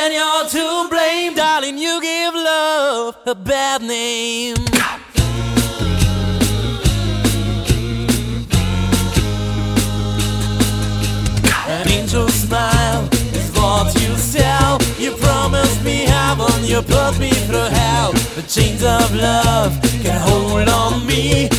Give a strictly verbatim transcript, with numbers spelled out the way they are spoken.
And you're to blame, darling, you give love a bad name. An angel smile is what you sell. You promised me heaven, you put me through hell. The chains of love can hold on me.